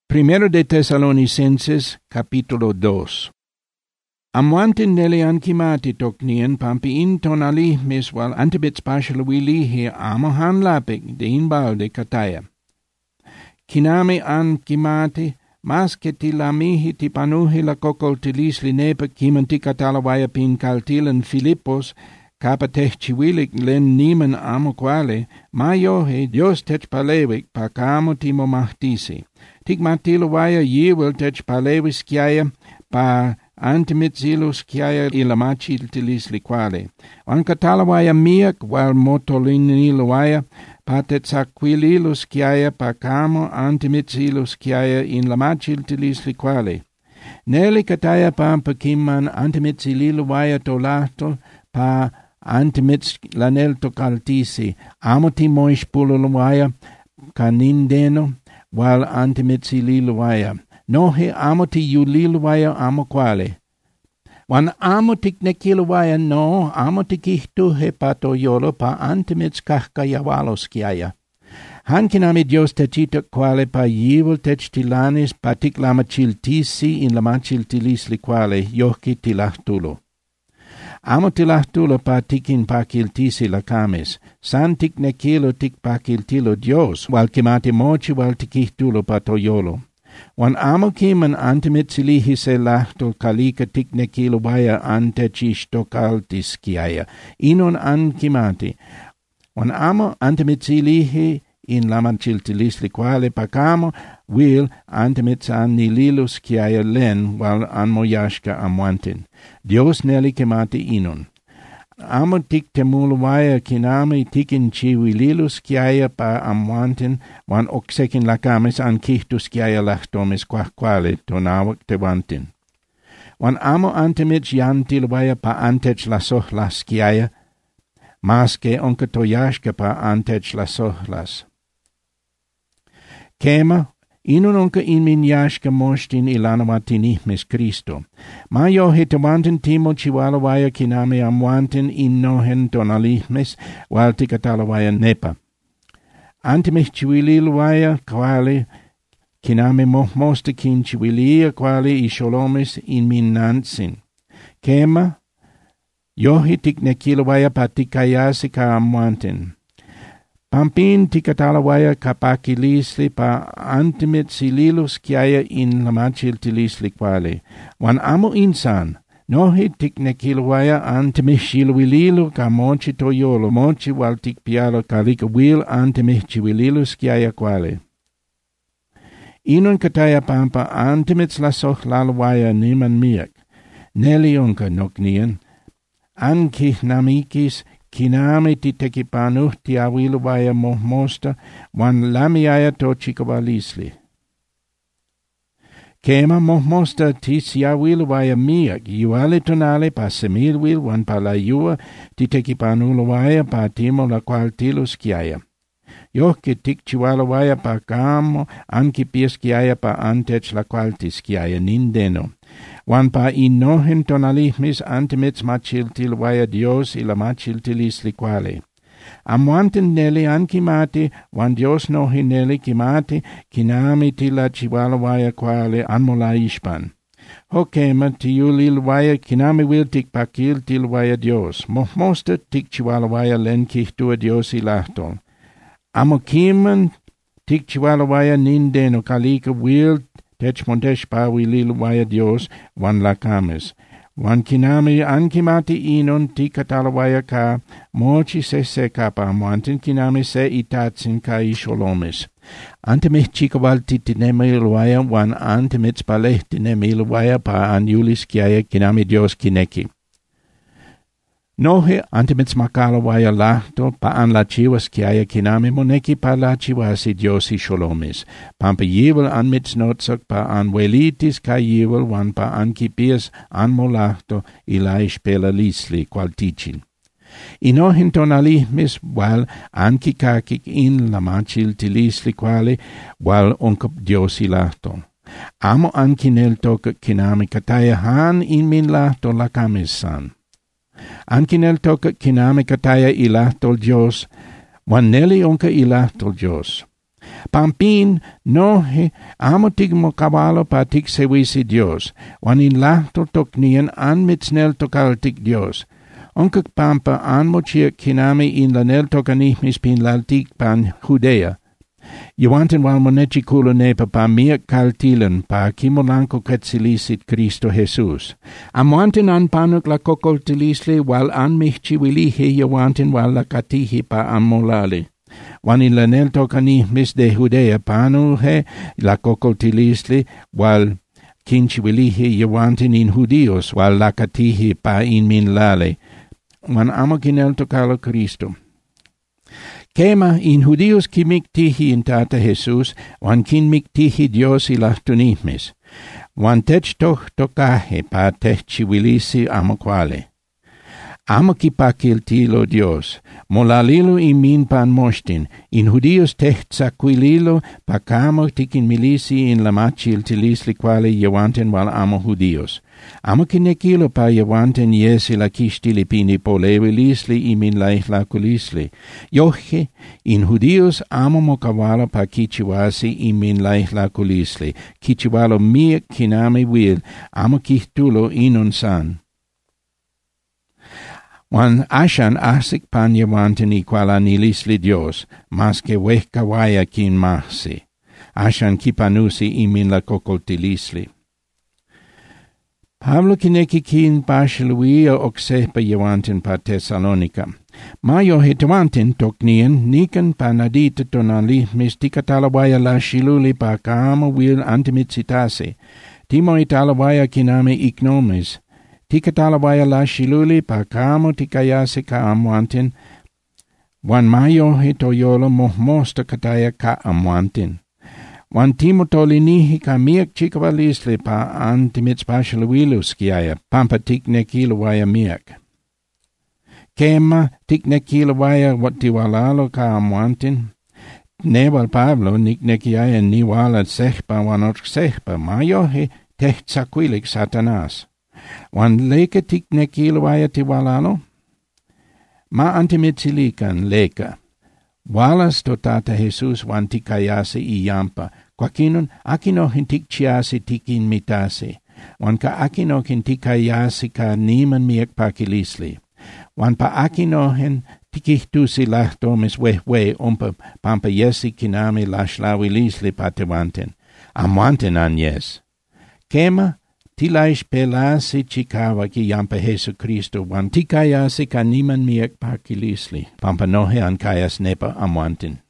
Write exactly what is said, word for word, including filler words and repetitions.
Primero de Tesalonicenses, capítulo dos. Amuantin nele ankimati toknien pampi in tonali miswal antibits pashalwili he amohan lapik de inbalde kataya. Kinami ankimati mas ketilamihi tipanuhi la kokoltilis linepa kimanti katalawaya pin kaltilan Filippos kapatech chiwilik len niman amo quale, mayohe Dios tech palewik pakamo timo mahtisi. Tigmatilo vaya yiwel tech palewis kiaya pa antimizilus kiaya ilamachiltilis liquale. Ankatalawaya miak wal motolinilo vaya patetsaquililus kiaya pa kamo antimizilus kiaya in lamachiltilis liquale. Neli kataya pampa kimman antimizililo vaya tolato pa antimitz lanel tokaltisi, amoti moish pululwaya kanindeno, wal antimitzi liluwaya. Nohe amoti yuliluwaya amo quale. Wan amotik nekiluwaya no, amotikihtu he pato yolo pa antimitz kahkayawalos kiaya. Hankinami Dios techita quale pa yivul tech tilanis patik lamachiltisi in lamachiltilis liquale, yohki tilahtulo. Amo tilahtulo pa tikin pakiltisi lakames, san tik nekilo tik pakiltilo Dios, wal kimati mochi wal tikihtulo pa toyolo. Wan amo kiman antimitzilihi se lahtol kalika tik nekilo vaya antechishtokaltis kiaya, inon an kimati. Wan amo antimitzilihi in lamachiltilis liquale pakamo, will antimitzan nililus kiaya len wal anmoyashka amuantin. Dios neli kemati inon. Amo tik temulwaya kinami tikin chiwililus kiaya pa amuantin wan oksekin lakamis an kihtus kiaya lachtomis quahquale tonawak tewantin. Wan amo antimitz yantilwaya pa antech lasohlas kiaya, maske onka toyashka pa antech lasohlas. Kema, inun onka in min yashka moshtin ilanawatinihmes Kristo. Mayo hitawantin timo chiwalawaya kiname amwantin innohen tonalihmes waltikatalawaya nepa. Antimich chiwililwaya quale kiname mohmosta kin chiwilia quale isholomes in min nansin. Kema, yohitik nekilawaya patikayasi ka amwantin. Pampin tikatalawaya kapakilisli pa antimitsililus kiaya in lamachiltilisli quale. Wan amo insan, nohi tiknekilwaya antimihchiluililu ka mochi toyolo, mochi wal tikpialo kalika wil antimihchiluililus kiaya quale. Inun kataya pampa antimitslasoh lalwaya niman miak. Nelionka noknian, ankihnamikis kinami titekipanuh tiawilwaya mohmosta wan lamiaya tochikawalisli. Kema mohmosta tisiawilwaya miak yuale tonale pa semilwil wan palayua titekipanulwaya pa timo la qual tilus kiaya. Yohke tikchiwalwaya pa kamo ankipies kiaya pa antech la qual tis kiaya nindeno. Wan pa innohen tonalihmis antimitz machiltilwaya Dios ila machiltilis liquale. Amuanten neli ankimati, wan Dios nohi neli kimati, kinami tila chiwalwaya quale anmola ishpan. Hokema tiulilwaya kinami wil tikpakil tilwaya Dios, mohmosta tikchiwalwaya len kihtua Dios ilahtol. Amo kiman tikchiwalwaya nindeno kalika wil tech montesh pa wililwaya Dios wan lakames. Wan kinami ankimati inon tikatalawaya ka mochi se se kapa amuantin kinami se itatsin ka isholomes. Antimich chikawal titinemilwaya wan antimitz paleh tinemilwaya pa anyulis kiaya kinami Dios kineki. Nohe antimitz makalawaya lahto pa an lachiwas kiaya kinami moneki pa lachiwasi Dios isholomes. Pampa yiwel anmitz notzak pa an welitis ka yiwel wan pa ankipias an molahto ila ishpela lisli qual tichin. Inohin tonalihmis wal ankikakik in lamachiltilisli quale wal onkap Dios ilahto. Amo ankinel toka kinami kataya han in min lahto lakamesan. Ankinel toka kinami kataya ilahtol Dios, wan neli onka ilahtol Dios. Pampin nohe amo tigmo caballo pa tig sewisi Dios, wan in lahto toknien an mitsnel tokaltik Dios. Onkak pampa an mochir kinami in lanel tokanihmis pin laltik pan Judea. Joanten wal monechi kulo nepa pa miak kaltilen pa kimolanko ketzilisit Cristo Jesus. Amuanten an panuk la kokoltilisli wal an mihchi wilihi joanten wal la katihi pa amolali. Wan in lanel tokanihmis de Judea panu he la kokoltilisli wal kinchi wilihi joanten in Judios wal la katihi pa in min lale. Wan amo kinel tokalo Cristo. Kema in Judios ki miktihi in tata Jesus, wan kin miktihi Dios ilahtunihmis, wan tech toch tokahe pa tech chiwilisi amo quale. Amo ki pakiltilo Dios, molalilo imin pan moshtin, in Judios tech tsaquililo pa kamo tikin milisi in la machil tilisli quale yewanten wal amo Judios. Amo kinekilo pa yewanten yesi la kishtili pini polewilisli imin laihla kulisli. Yoche, in Judios amo mokawalo pa kichiwasi imin laihla kulisli. Kichiwalo miak kinami wil, amo kihtulo inun san. Wan ashan asik pan yewanten iquala nilisli Dios, mas que wehkawaya kin mahsi. Ashan kipanusi imin la kokoltilisli. Pablo kineki kin pashaluia oksepa yewanten pa Thessalonica. Mayo hetwanten toknien nikan panadita tonali misticatalawaya la shiluli pa kaamo wil antimitsitase. Timo italawaya kiname ignomes. Tikatalawaya la shiluli pa kaamo tikayase ka amwanten. Wan mayo hetoyolo mohmosta kataya ka amwanten. Wan timotolinihi ka miak chikavalisli pa antimitspashaluilus kiaya, pampa tiknekilawaya miak. Kema tiknekilawaya watiwalalo ka amwantin. Newal Pablo niknekiaya niwala sehpa wanot sehpa, mayohe tehtsaquilik Satanas. Wan leka tiknekilawaya tiwalalo? Ma antimitzilikan leka. Walas to tata Jesus wan tikayase iyampa, kwakinun akino hintikchiase tikin mitase, wan ka akino hintikayase ka niman miak pakilisli, wan pa akino hin tikihtusi lahtomis wehwe umpa pampa yesi kinami lashlawilisli patewanten, amwanten an yes. Kema tilaish pelasi chikawa ki yampa Jesu Cristo wan tikayase ka niman miak pakilisli, pampa nohe an kayas nepa amwanten.